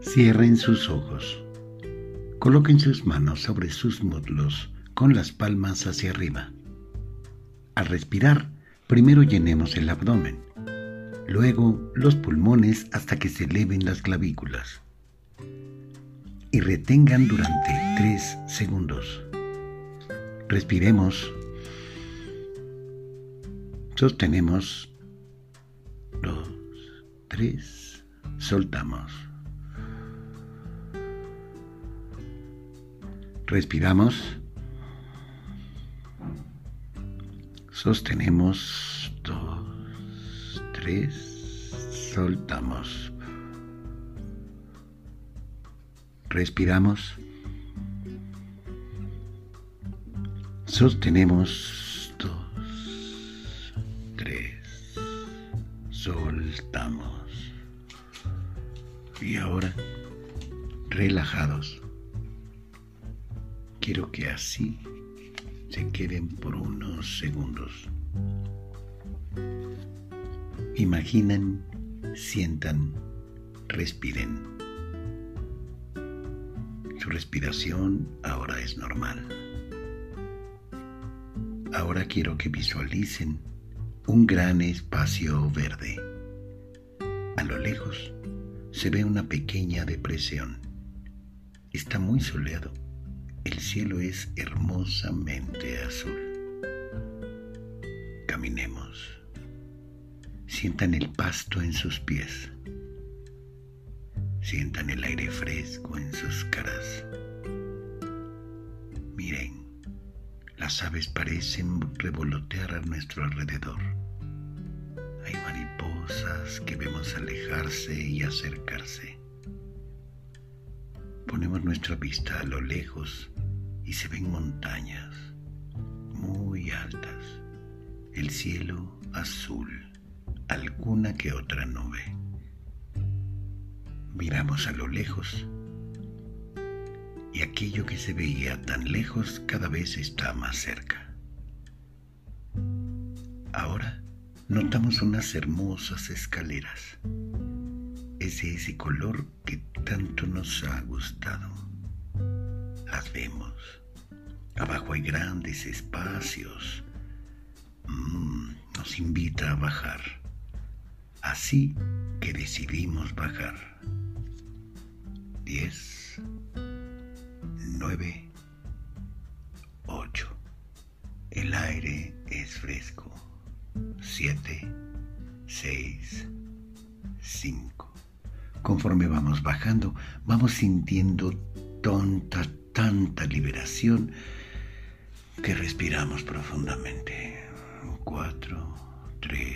Cierren sus ojos. Coloquen sus manos sobre sus muslos con las palmas hacia arriba. Al respirar, primero llenemos el abdomen, luego los pulmones hasta que se eleven las clavículas. Y retengan durante 3 segundos. Respiremos. Sostenemos. 2, 3. Soltamos. Respiramos. Sostenemos. 2, 3. Soltamos. Respiramos. Sostenemos. 2, 3. Soltamos. Y ahora, relajados. Quiero que así se queden por unos segundos. Imaginen, sientan, respiren. Su respiración ahora es normal. Ahora quiero que visualicen un gran espacio verde. A lo lejos se ve una pequeña depresión. Está muy soleado. El cielo es hermosamente azul. Caminemos. Sientan el pasto en sus pies. Sientan el aire fresco en sus caras. Miren, las aves parecen revolotear a nuestro alrededor. Hay mariposas que vemos alejarse y acercarse. Ponemos nuestra vista a lo lejos y se ven montañas muy altas, el cielo azul, alguna que otra nube. Miramos a lo lejos y aquello que se veía tan lejos cada vez está más cerca. Ahora notamos unas hermosas escaleras. Es de ese color que tanto nos ha gustado. Las vemos. Abajo hay grandes espacios. Nos invita a bajar. Así que decidimos bajar. 10, 9, 8. El aire es fresco. 7, 6, 5. Conforme vamos bajando, vamos sintiendo tanta liberación que respiramos profundamente. 4, 3,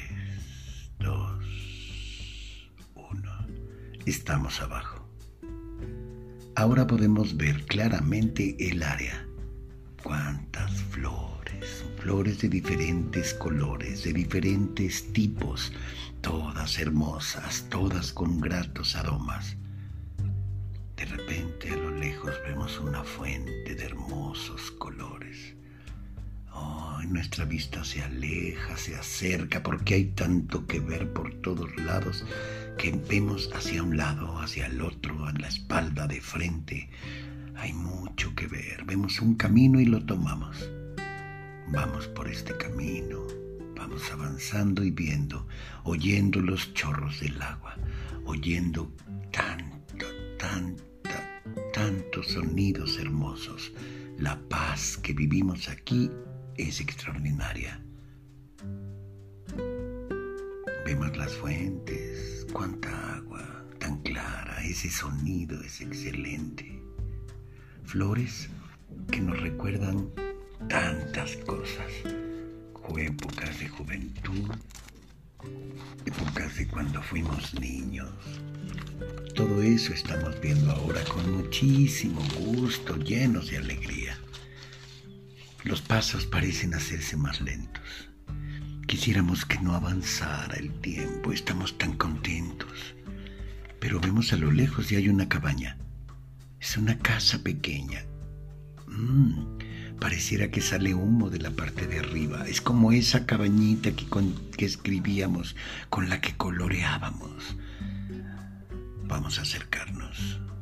2, 1. Estamos abajo. Ahora podemos ver claramente el área. Cuántas flores, flores de diferentes colores, de diferentes tipos, todas hermosas, todas con gratos aromas. De repente a lo lejos vemos una fuente de hermosos colores. Nuestra vista se aleja, se acerca, porque hay tanto que ver por todos lados que vemos hacia un lado, hacia el otro, a la espalda, de frente. Hay mucho que ver. Vemos un camino y lo tomamos. Vamos por este camino. Vamos avanzando y viendo, oyendo los chorros del agua, oyendo tantos sonidos hermosos. La paz que vivimos aquí es extraordinaria. Vemos las fuentes, cuánta agua tan clara, ese sonido es excelente. Flores que nos recuerdan tantas cosas. Épocas de juventud, épocas de cuando fuimos niños. Todo eso estamos viendo ahora con muchísimo gusto, llenos de alegría. Los pasos parecen hacerse más lentos. Quisiéramos que no avanzara el tiempo, estamos tan contentos. Pero vemos a lo lejos y hay una cabaña. Es una casa pequeña. Pareciera que sale humo de la parte de arriba. Es como esa cabañita que escribíamos, con la que coloreábamos. Vamos a acercarnos.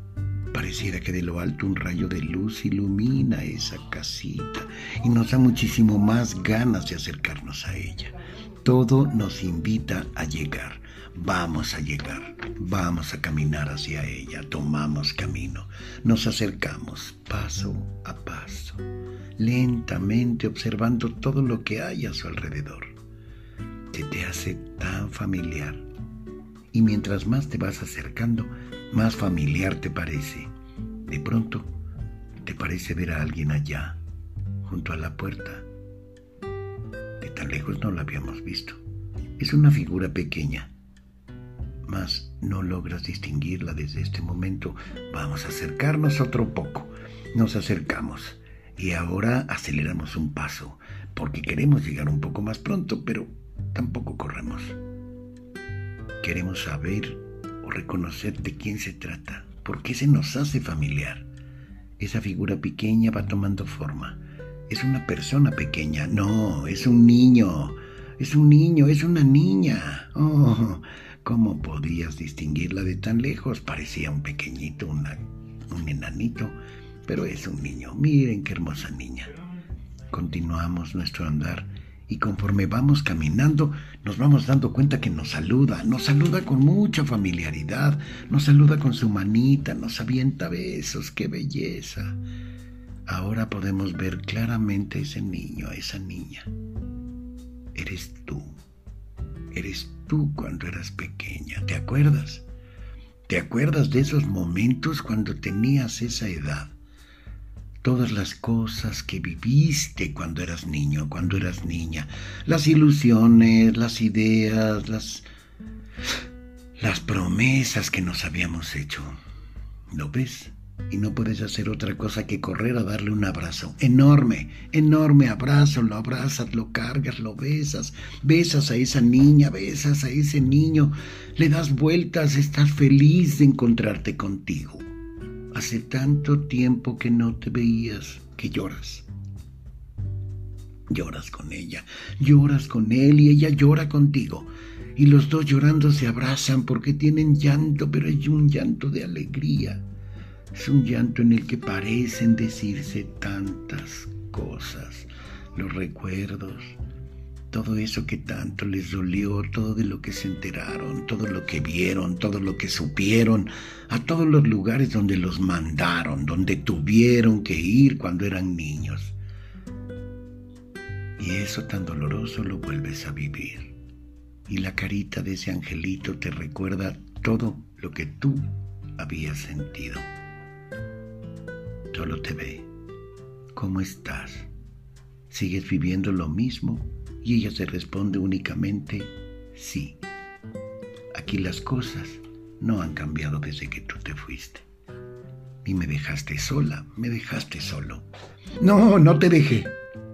Pareciera que de lo alto un rayo de luz ilumina esa casita y nos da muchísimo más ganas de acercarnos a ella. Todo nos invita a llegar. Vamos a llegar, vamos a caminar hacia ella, tomamos camino, nos acercamos paso a paso, lentamente observando todo lo que hay a su alrededor. Se te hace tan familiar y mientras más te vas acercando, más familiar te parece. De pronto, te parece ver a alguien allá, junto a la puerta. De tan lejos no la habíamos visto. Es una figura pequeña, mas no logras distinguirla desde este momento. Vamos a acercarnos otro poco. Nos acercamos y ahora aceleramos un paso, porque queremos llegar un poco más pronto, pero tampoco corremos. Queremos saber o reconocer de quién se trata, por qué se nos hace familiar. Esa figura pequeña va tomando forma. Es una persona pequeña. No, es un niño. Es un niño, es una niña. Oh, ¿cómo podías distinguirla de tan lejos? Parecía un pequeñito, un enanito, pero es un niño. Miren qué hermosa niña. Continuamos nuestro andar y conforme vamos caminando nos vamos dando cuenta que nos saluda con mucha familiaridad, nos saluda con su manita, nos avienta besos. ¡Qué belleza! Ahora podemos ver claramente a ese niño, a esa niña. Eres tú cuando eras pequeña, ¿te acuerdas? ¿Te acuerdas de esos momentos cuando tenías esa edad? Todas las cosas que viviste cuando eras niño, cuando eras niña, las ilusiones, las ideas, las promesas que nos habíamos hecho. ¿Lo ves? Y no puedes hacer otra cosa que correr a darle un abrazo enorme, enorme abrazo. Lo abrazas, lo cargas, lo besas, besas a esa niña, besas a ese niño, le das vueltas, estás feliz de encontrarte contigo. Hace tanto tiempo que no te veías que lloras. Lloras con ella, lloras con él y ella llora contigo. Y los dos llorando se abrazan porque tienen llanto, pero es un llanto de alegría. Es un llanto en el que parecen decirse tantas cosas, los recuerdos, todo eso que tanto les dolió, todo de lo que se enteraron, todo lo que vieron, todo lo que supieron, a todos los lugares donde los mandaron, donde tuvieron que ir cuando eran niños. Y eso tan doloroso lo vuelves a vivir. Y la carita de ese angelito te recuerda todo lo que tú habías sentido. Solo te ve. ¿Cómo estás? ¿Sigues viviendo lo mismo? Y ella se responde únicamente sí. Aquí las cosas no han cambiado desde que tú te fuiste. Y me dejaste sola, me dejaste solo. No, no te dejé.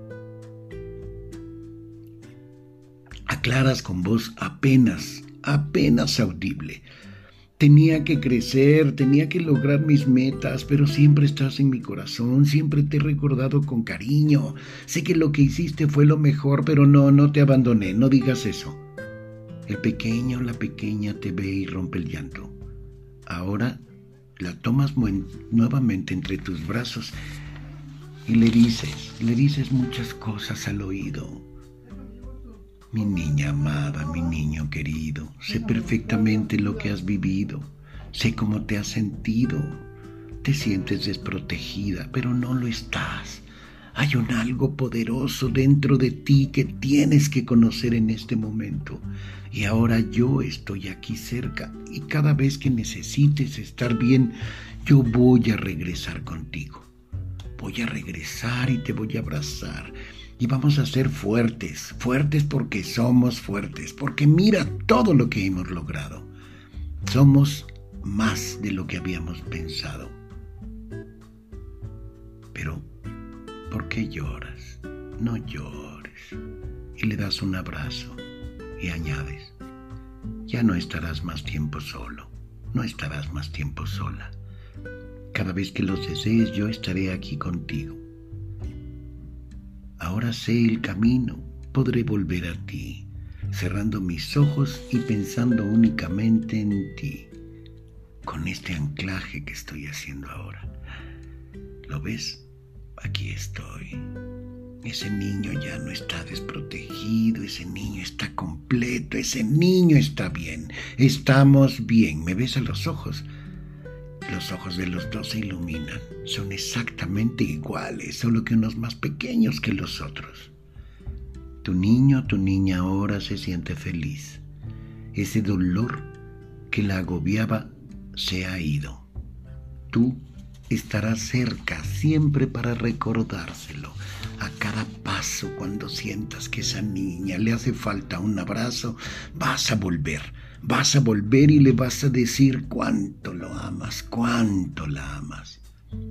Aclaras con voz apenas audible. Tenía que crecer, tenía que lograr mis metas, pero siempre estás en mi corazón, siempre te he recordado con cariño. Sé que lo que hiciste fue lo mejor, pero no te abandoné, no digas eso. El pequeño o la pequeña te ve y rompe el llanto. Ahora la tomas nuevamente entre tus brazos y le dices muchas cosas al oído. Mi niña amada, mi niño querido, sé perfectamente lo que has vivido, sé cómo te has sentido, te sientes desprotegida, pero no lo estás. Hay un algo poderoso dentro de ti que tienes que conocer en este momento. Y ahora yo estoy aquí cerca y cada vez que necesites estar bien, yo voy a regresar contigo. Voy a regresar y te voy a abrazar. Y vamos a ser fuertes, fuertes porque somos fuertes, porque mira todo lo que hemos logrado. Somos más de lo que habíamos pensado. Pero, ¿por qué lloras? No llores. Y le das un abrazo y añades, ya no estarás más tiempo solo, no estarás más tiempo sola. Cada vez que lo desees, yo estaré aquí contigo. Ahora sé el camino, podré volver a ti, cerrando mis ojos y pensando únicamente en ti. con este anclaje que estoy haciendo ahora. ¿Lo ves? Aquí estoy. Ese niño ya no está desprotegido, ese niño está completo, ese niño está bien. Estamos bien. ¿Me ves a los ojos? Los ojos de los dos se iluminan. Son exactamente iguales, solo que unos más pequeños que los otros. Tu niño, tu niña ahora se siente feliz. Ese dolor que la agobiaba se ha ido. Tú estarás cerca siempre para recordárselo. A cada paso, cuando sientas que esa niña le hace falta un abrazo, vas a volver y le vas a decir cuánto lo amas, cuánto la amas.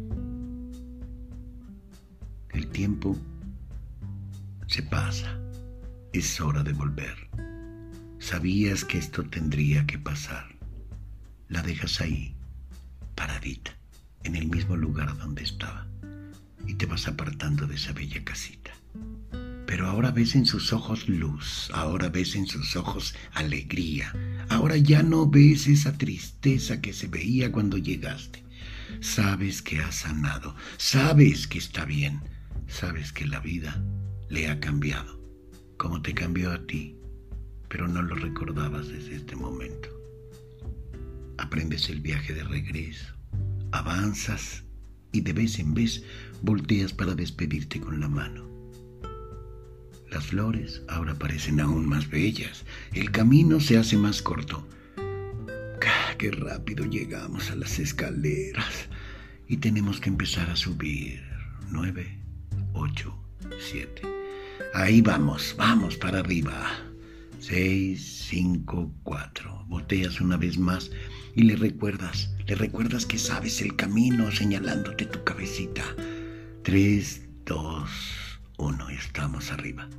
El tiempo se pasa, es hora de volver. Sabías que esto tendría que pasar. La dejas ahí, paradita, en el mismo lugar donde estaba, y te vas apartando de esa bella casita. Pero ahora ves en sus ojos luz, ahora ves en sus ojos alegría, ahora ya no ves esa tristeza que se veía cuando llegaste. Sabes que ha sanado, sabes que está bien, sabes que la vida le ha cambiado, como te cambió a ti, pero no lo recordabas desde este momento. Aprendes el viaje de regreso, avanzas y de vez en vez volteas para despedirte con la mano. Las flores ahora parecen aún más bellas, el camino se hace más corto. ¡Qué rápido llegamos a las escaleras! Y tenemos que empezar a subir. 9, 8, 7. Ahí vamos para arriba. 6, 5, 4. Volteas una vez más y le recuerdas que sabes el camino señalándote tu cabecita. 3, 2, 1. Estamos arriba.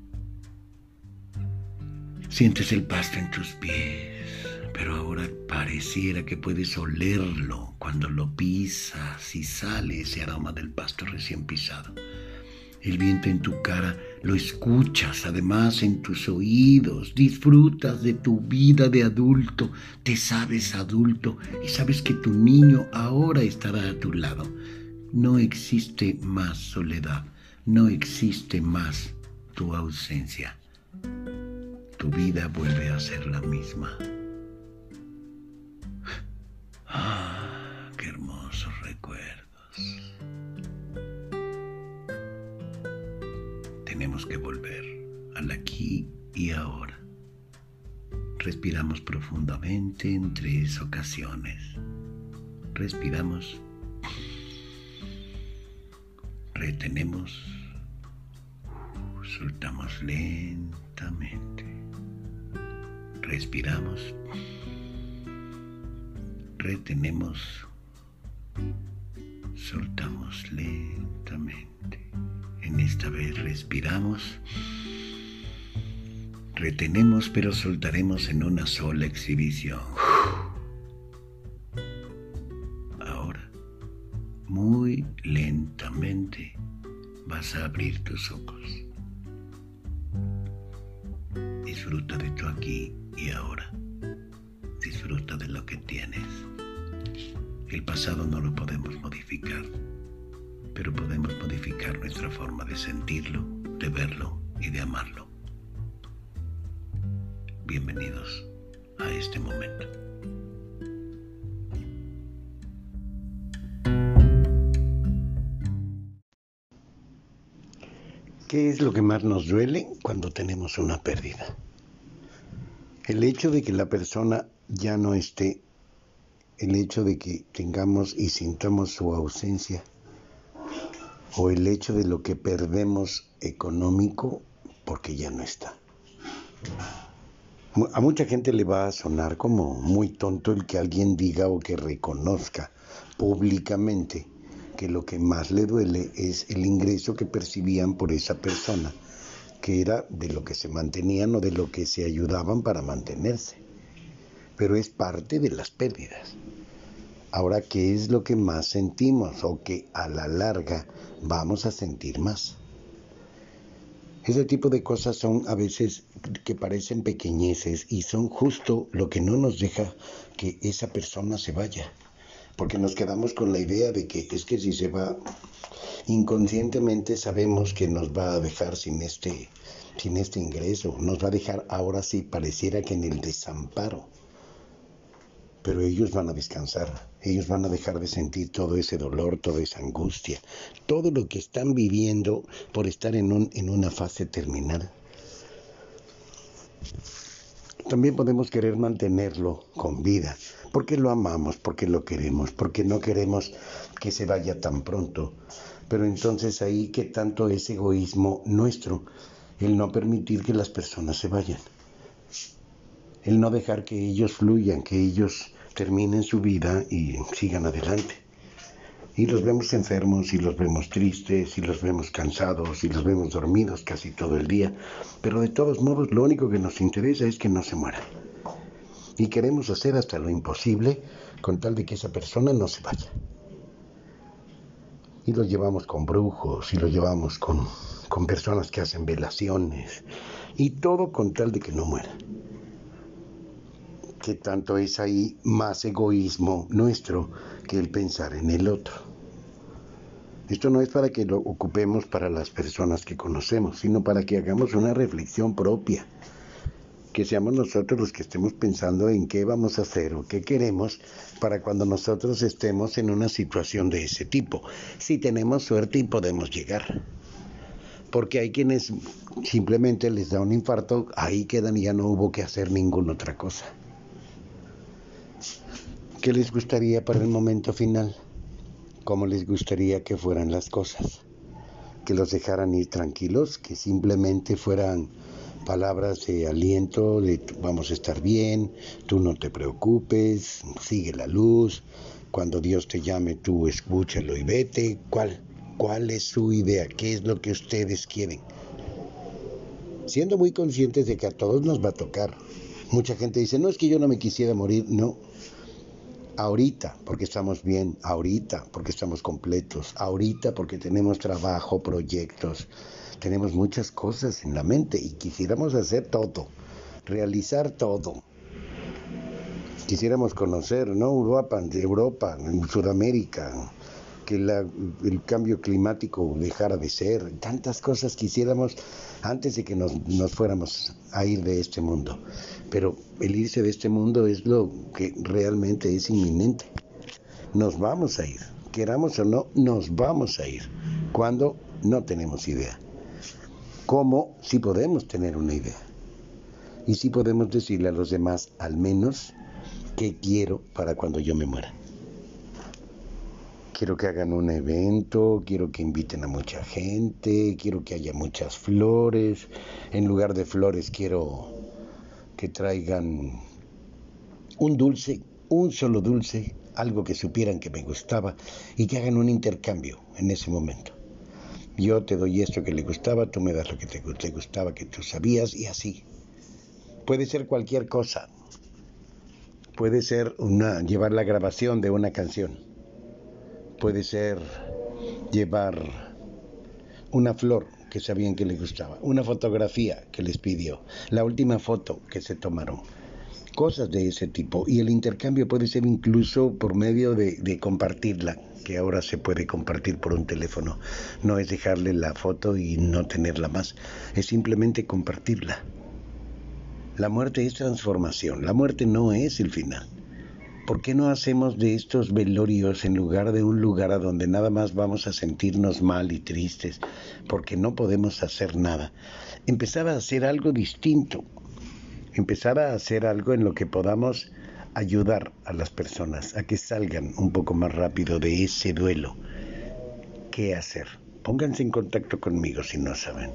Sientes el pasto en tus pies, pero ahora pareciera que puedes olerlo cuando lo pisas y sale ese aroma del pasto recién pisado. El viento en tu cara lo escuchas, además en tus oídos. Disfrutas de tu vida de adulto, te sabes adulto y sabes que tu niño ahora estará a tu lado. No existe más soledad, no existe más tu ausencia. Tu vida vuelve a ser la misma. ¡Qué hermosos recuerdos! Tenemos que volver al aquí y ahora. Respiramos profundamente en 3 ocasiones. Respiramos. Retenemos. Soltamos lentamente. Respiramos. Retenemos. Soltamos lentamente. En esta vez respiramos, retenemos, pero soltaremos en una sola exhibición. Ahora, muy lentamente, vas a abrir tus ojos. Disfruta de tu aquí y ahora. Disfruta de lo que tienes. El pasado no lo podemos modificar, pero podemos modificar nuestra forma de sentirlo, de verlo y de amarlo. Bienvenidos a este momento. ¿Qué es lo que más nos duele cuando tenemos una pérdida? El hecho de que la persona ya no esté, el hecho de que tengamos y sintamos su ausencia, o el hecho de lo que perdemos económico porque ya no está. A mucha gente le va a sonar como muy tonto el que alguien diga o que reconozca públicamente que lo que más le duele es el ingreso que percibían por esa persona, que era de lo que se mantenían o de lo que se ayudaban para mantenerse. Pero es parte de las pérdidas. Ahora, ¿qué es lo que más sentimos o que a la larga vamos a sentir más? Ese tipo de cosas son a veces que parecen pequeñeces y son justo lo que no nos deja que esa persona se vaya. Porque nos quedamos con la idea de que es que si se va, inconscientemente sabemos que nos va a dejar sin este ingreso, nos va a dejar ahora sí, pareciera que en el desamparo. Pero ellos van a descansar, ellos van a dejar de sentir todo ese dolor, toda esa angustia, todo lo que están viviendo por estar en una fase terminal. También podemos querer mantenerlo con vida, porque lo amamos, porque lo queremos, porque no queremos que se vaya tan pronto. Pero entonces ahí, ¿qué tanto es egoísmo nuestro? El no permitir que las personas se vayan. El no dejar que ellos fluyan, que ellos terminen su vida y sigan adelante. Y los vemos enfermos, y los vemos tristes, y los vemos cansados, y los vemos dormidos casi todo el día. Pero de todos modos, lo único que nos interesa es que no se mueran. Y queremos hacer hasta lo imposible con tal de que esa persona no se vaya. Y los llevamos con brujos, y los llevamos con personas que hacen velaciones, y todo con tal de que no muera. Que tanto es ahí más egoísmo nuestro que el pensar en el otro. Esto no es para que lo ocupemos para las personas que conocemos, sino para que hagamos una reflexión propia. Que seamos nosotros los que estemos pensando en qué vamos a hacer o qué queremos para cuando nosotros estemos en una situación de ese tipo. Si tenemos suerte y podemos llegar. Porque hay quienes simplemente les da un infarto, ahí quedan y ya no hubo que hacer ninguna otra cosa. ¿Qué les gustaría para el momento final? ¿Cómo les gustaría que fueran las cosas? Que los dejaran ir tranquilos, que simplemente fueran palabras de aliento, de vamos a estar bien, tú no te preocupes, sigue la luz, cuando Dios te llame tú escúchalo y vete. ¿Cuál es su idea? ¿Qué es lo que ustedes quieren? Siendo muy conscientes de que a todos nos va a tocar. Mucha gente dice, no, es que yo no me quisiera morir, no. Ahorita, porque estamos bien, ahorita, porque estamos completos, ahorita, porque tenemos trabajo, proyectos, tenemos muchas cosas en la mente y quisiéramos hacer todo, realizar todo. Quisiéramos conocer, ¿no? Europa, Sudamérica, que el cambio climático dejara de ser, tantas cosas quisiéramos antes de que nos fuéramos a ir de este mundo. Pero el irse de este mundo es lo que realmente es inminente. Nos vamos a ir, queramos o no, nos vamos a ir. ¿Cuándo? No tenemos idea. ¿Cómo? Sí podemos tener una idea. Y sí podemos decirle a los demás, al menos, qué quiero para cuando yo me muera. Quiero que hagan un evento, quiero que inviten a mucha gente, quiero que haya muchas flores. En lugar de flores quiero que traigan un dulce, un solo dulce, algo que supieran que me gustaba y que hagan un intercambio en ese momento. Yo te doy esto que le gustaba, tú me das lo que te gustaba, que tú sabías y así. Puede ser cualquier cosa. Puede ser llevar la grabación de una canción. Puede ser llevar una flor que sabían que les gustaba, una fotografía que les pidió, la última foto que se tomaron, cosas de ese tipo. Y el intercambio puede ser incluso por medio de compartirla, que ahora se puede compartir por un teléfono. No es dejarle la foto y no tenerla más, es simplemente compartirla. La muerte es transformación, la muerte no es el final. ¿Por qué no hacemos de estos velorios en lugar de un lugar a donde nada más vamos a sentirnos mal y tristes porque no podemos hacer nada? Empezar a hacer algo distinto, empezar a hacer algo en lo que podamos ayudar a las personas a que salgan un poco más rápido de ese duelo. ¿Qué hacer? Pónganse en contacto conmigo si no saben.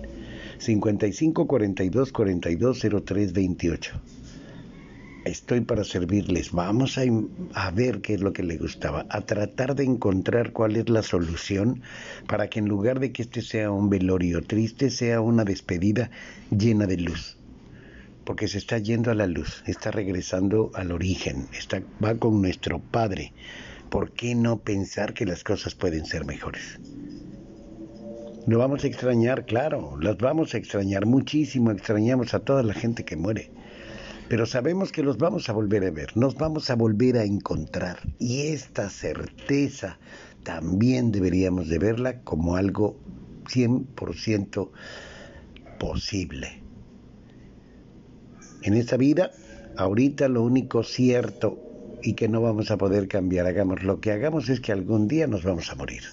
55 42 42 03 28. Estoy para servirles. Vamos a ver qué es lo que le gustaba, a tratar de encontrar cuál es la solución para que en lugar de que este sea un velorio triste, sea una despedida llena de luz. Porque se está yendo a la luz, está regresando al origen, va con nuestro Padre. ¿Por qué no pensar que las cosas pueden ser mejores? Lo vamos a extrañar, claro, los vamos a extrañar muchísimo, extrañamos a toda la gente que muere. Pero sabemos que los vamos a volver a ver, nos vamos a volver a encontrar. Y esta certeza también deberíamos de verla como algo 100% posible. En esta vida, ahorita lo único cierto y que no vamos a poder cambiar, hagamos lo que hagamos, es que algún día nos vamos a morir.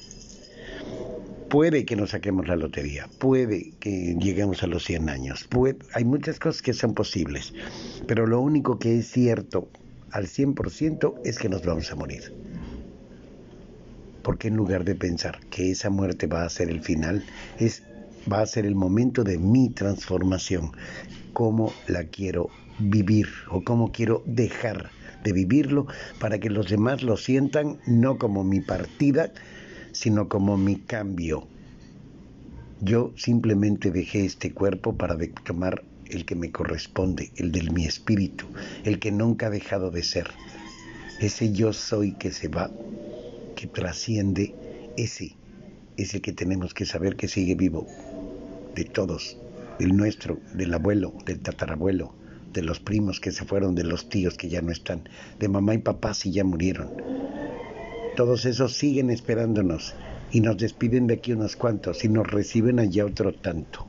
Puede que nos saquemos la lotería, puede que lleguemos a los 100 años, hay muchas cosas que son posibles, pero lo único que es cierto al 100% es que nos vamos a morir. Porque en lugar de pensar que esa muerte va a ser el final, va a ser el momento de mi transformación, cómo la quiero vivir o cómo quiero dejar de vivirlo para que los demás lo sientan no como mi partida, sino como mi cambio. Yo simplemente dejé este cuerpo para tomar el que me corresponde, el de mi espíritu, el que nunca ha dejado de ser. Ese yo soy que se va, que trasciende, ese es el que tenemos que saber que sigue vivo, de todos, del nuestro, del abuelo, del tatarabuelo, de los primos que se fueron, de los tíos que ya no están, de mamá y papá si ya murieron. Todos esos siguen esperándonos y nos despiden de aquí unos cuantos y nos reciben allá otro tanto.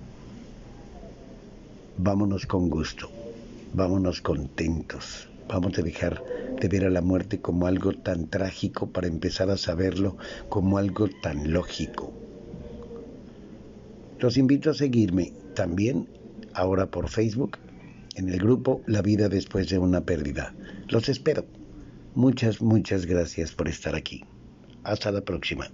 Vámonos con gusto, vámonos contentos. Vamos a dejar de ver a la muerte como algo tan trágico para empezar a saberlo como algo tan lógico. Los invito a seguirme también ahora por Facebook en el grupo La Vida Después de una Pérdida. Los espero. Muchas gracias por estar aquí. Hasta la próxima.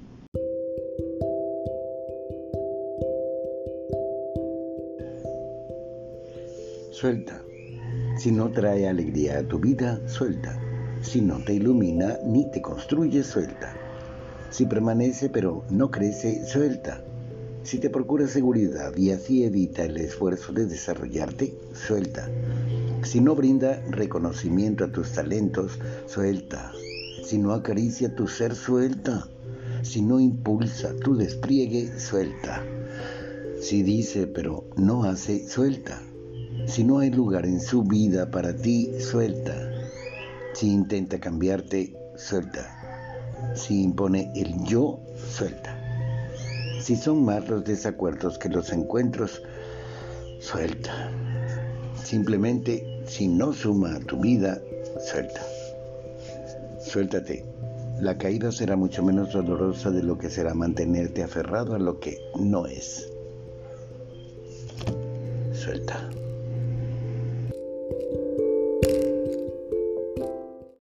Suelta. Si no trae alegría a tu vida, suelta. Si no te ilumina ni te construye, suelta. Si permanece pero no crece, suelta. Si te procura seguridad y así evita el esfuerzo de desarrollarte, suelta. Si no brinda reconocimiento a tus talentos, suelta. Si no acaricia tu ser, suelta. Si no impulsa tu despliegue, suelta. Si dice pero no hace, suelta. Si no hay lugar en su vida para ti, suelta. Si intenta cambiarte, suelta. Si impone el yo, suelta. Si son más los desacuerdos que los encuentros, suelta. Simplemente, si no suma a tu vida, suelta. Suéltate. La caída será mucho menos dolorosa de lo que será mantenerte aferrado a lo que no es. Suelta.